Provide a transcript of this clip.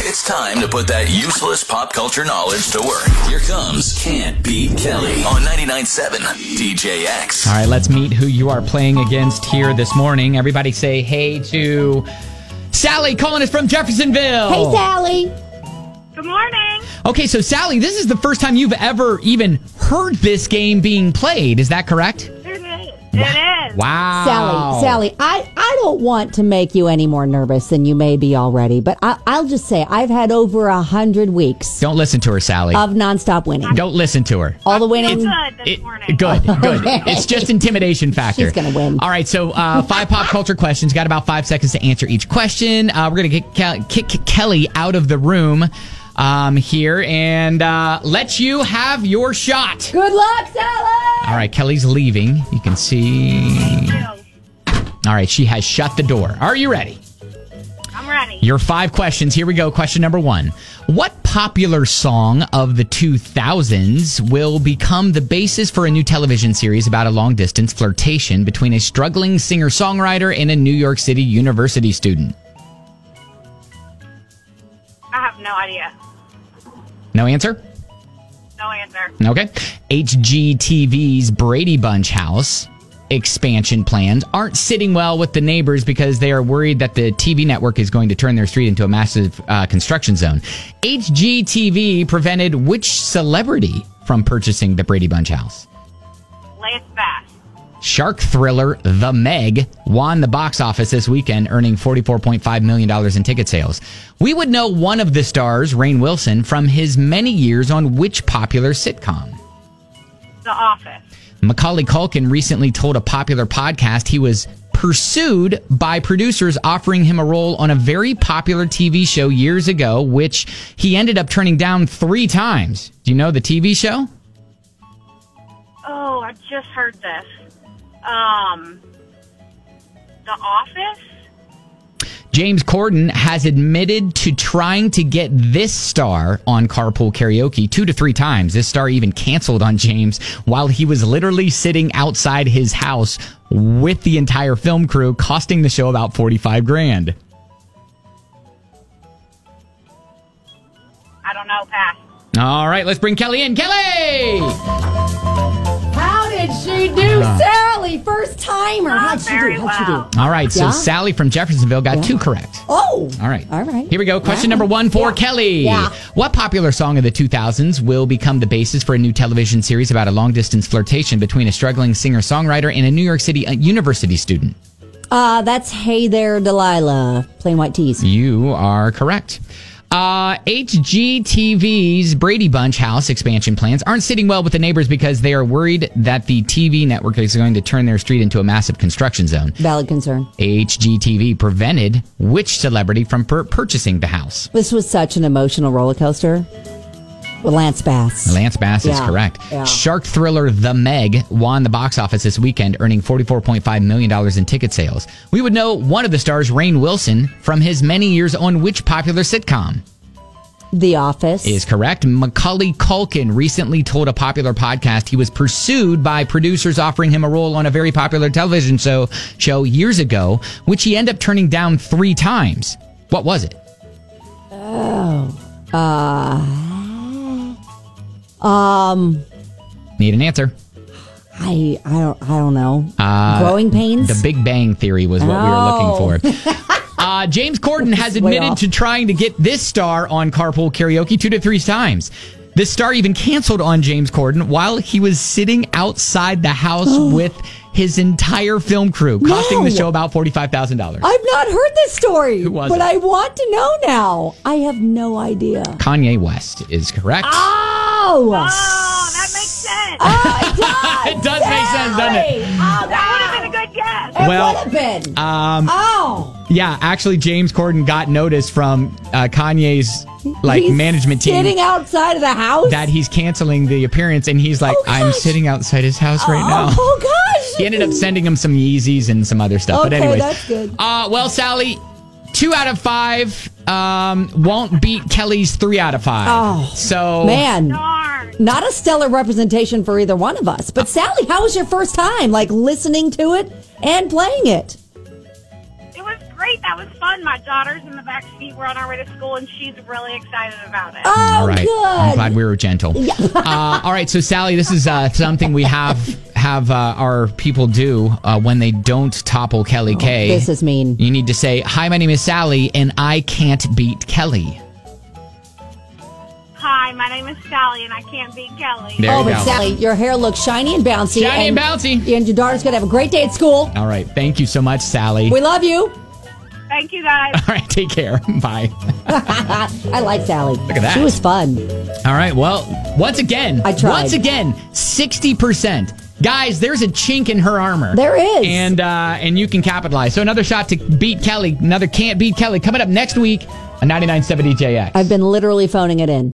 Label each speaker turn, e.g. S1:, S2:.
S1: It's time to put that useless pop culture knowledge to work. Here comes Can't Beat Kelly on 99.7 DJX.
S2: All right, let's meet who you are playing against here this morning. Everybody say hey to Sally calling us from Jeffersonville.
S3: Hey, Sally.
S4: Good morning.
S2: Okay, so Sally, this is the first time you've ever even heard this game being played. Is that correct?
S4: It is.
S2: Wow.
S3: Sally, I don't want to make you any more nervous than you may be already, but I'll just say I've had over 100 weeks
S2: Don't listen to her, Sally.
S3: of nonstop winning.
S2: Don't listen to her.
S3: All the winning.
S4: Good this morning.
S2: Good.
S3: Okay.
S2: It's just intimidation factor.
S3: She's gonna win.
S2: All right, so 5 pop culture questions. Got about 5 seconds to answer each question. We're going to kick Kelly out of the room here and let you have your shot.
S3: Good luck, Sally.
S2: All right, Kelly's leaving. You can see.
S4: Thank you.
S2: All right, she has shut the door. Are you ready?
S4: I'm ready.
S2: Your 5 questions. Here we go. Question number 1. What popular song of the 2000s will become the basis for a new television series about a long-distance flirtation between a struggling singer-songwriter and a New York City university student?
S4: I have no idea.
S2: No answer?
S4: No answer.
S2: Okay. HGTV's Brady Bunch house expansion plans aren't sitting well with the neighbors because they are worried that the TV network is going to turn their street into a massive construction zone. HGTV prevented which celebrity from purchasing the Brady Bunch house?
S4: Lance Bass.
S2: Shark thriller The Meg won the box office this weekend, earning $44.5 million in ticket sales. We would know one of the stars, Rainn Wilson, from his many years on which popular sitcom?
S4: The Office.
S2: Macaulay Culkin recently told a popular podcast he was pursued by producers offering him a role on a very popular TV show years ago, which he ended up turning down 3 times. Do you know the TV show?
S4: Oh, I just heard this. The Office?
S2: James Corden has admitted to trying to get this star on Carpool Karaoke 2 to 3 times. This star even canceled on James while he was literally sitting outside his house with the entire film crew, costing the show about $45,000.
S4: I don't know. Pass.
S2: All right, let's bring Kelly in. Kelly!
S3: How did she do, Sally? First timer. How'd she do?
S4: Very
S3: How'd she
S4: well.
S3: do?
S2: All right, so
S3: Yeah?
S2: Sally from Jeffersonville got 2 correct.
S3: Oh.
S2: All right.
S3: All right.
S2: Here we go. Question
S3: Wow.
S2: number 1 for
S3: Yeah.
S2: Kelly.
S3: Yeah.
S2: What popular song of the 2000s will become the basis for a new television series about a long-distance flirtation between a struggling singer-songwriter and a New York City university student?
S3: That's Hey There, Delilah. Plain white tees.
S2: You are correct. HGTV's Brady Bunch house expansion plans aren't sitting well with the neighbors because they are worried that the TV network is going to turn their street into a massive construction zone.
S3: Valid concern.
S2: HGTV prevented which celebrity from purchasing the house?
S3: This was such an emotional roller coaster. With Lance Bass.
S2: Lance Bass is
S3: Yeah,
S2: correct.
S3: yeah.
S2: Shark thriller The Meg won the box office this weekend, earning $44.5 million in ticket sales. We would know one of the stars, Rainn Wilson, from his many years on which popular sitcom?
S3: The Office.
S2: Is correct. Macaulay Culkin recently told a popular podcast he was pursued by producers offering him a role on a very popular television show years ago, which he ended up turning down 3 times. What was it? Need an answer.
S3: I don't know. Growing Pains?
S2: The Big Bang Theory was what we were looking for. James Corden has
S3: Way
S2: admitted
S3: off.
S2: to trying to get this star on Carpool Karaoke 2 to 3 times. This star even canceled on James Corden while he was sitting outside the house with his entire film crew, costing the
S3: No.
S2: show about $45,000.
S3: I've not heard this story.
S2: Who was
S3: but
S2: it?
S3: I want to know now. I have no idea.
S2: Kanye West is correct.
S3: Oh!
S4: Oh, that makes sense.
S3: Oh, it does!
S2: It does make sense, doesn't it?
S3: Sally! Oh,
S4: That would have been a good guess.
S3: It
S2: Well,
S3: would have been. Oh!
S2: Yeah, actually, James Corden got notice from Kanye's
S3: He's
S2: management team
S3: sitting outside of the house?
S2: that he's canceling the appearance, and he's like,
S3: Oh,
S2: I'm
S3: gosh.
S2: sitting outside his house right now.
S3: Oh, gosh!
S2: He ended up sending him some Yeezys and some other stuff. But
S3: Okay,
S2: anyways,
S3: that's good.
S2: Well, Sally, 2 out of 5 won't beat Kelly's 3 out of 5.
S3: Oh,
S2: so
S3: Man,
S4: Darn.
S3: not a stellar representation for either one of us. But Sally, how was your first time, listening to it and playing it?
S4: It was great. great. That was fun. My daughter's in the back seat. We're on our way to school, and she's really excited about it.
S3: Oh,
S2: All right.
S3: good.
S2: I'm glad we were gentle. All right. So, Sally, this is something we have our people do when they don't topple Kelly K.
S3: This is mean.
S2: You need to say, "Hi, my name is Sally, and I can't beat Kelly."
S4: Hi, my name is Sally, and I can't beat Kelly.
S2: There
S3: Oh,
S2: you
S3: but
S2: go.
S3: Sally, your hair looks shiny and bouncy.
S2: Shiny and bouncy.
S3: And your daughter's going to have a great day at school.
S2: All right. Thank you so much, Sally.
S3: We love you.
S4: Thank you, guys.
S2: All right. Take care. Bye.
S3: I like Sally. Look
S2: at that.
S3: She was fun.
S2: All right. Well, once again,
S3: I tried.
S2: Once again, 60%. Guys, there's a chink in her armor.
S3: There is.
S2: And you can capitalize. So another shot to beat Kelly. Another can't beat Kelly coming up next week on 99.7 DJX.
S3: I've been literally phoning it in.